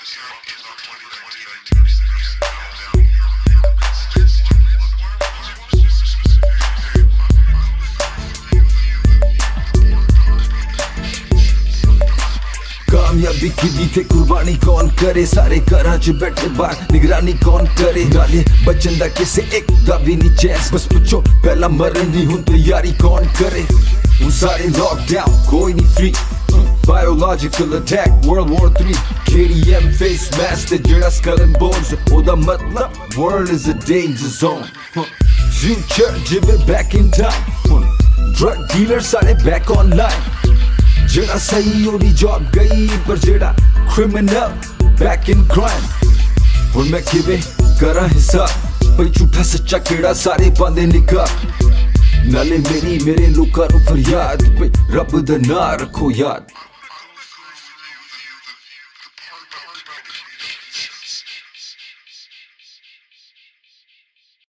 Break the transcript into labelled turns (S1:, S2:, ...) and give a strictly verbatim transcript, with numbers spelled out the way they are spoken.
S1: कामयाबी की दी थे कुर्बानी कौन करे, सारे घरां च बैठे बाहर निगरानी कौन करे। नाले बचन दा किसे एक दा भी नहीं चैंस, बस पुछो पहला मरन दी हुन तैयारी कौन करे। हुन सारे लॉकडाउन कोई नहीं free, biological attack world war three, K D M face mask ते जेड़ा skull and bones, ओदा मतलब world is a danger zone। Future जिवे back in time, drug dealer सारे back online, जेड़ा सही ओदी जॉब गई पर जेड़ा criminal back in crime। हुन मैं किवे करा हिसाब भाई झूठा सच्चा केड़ा सारे पांदे निकाह, नाले मेरी मेरे लोकां नूं फरियाद भाई रब दा नां रखो याद।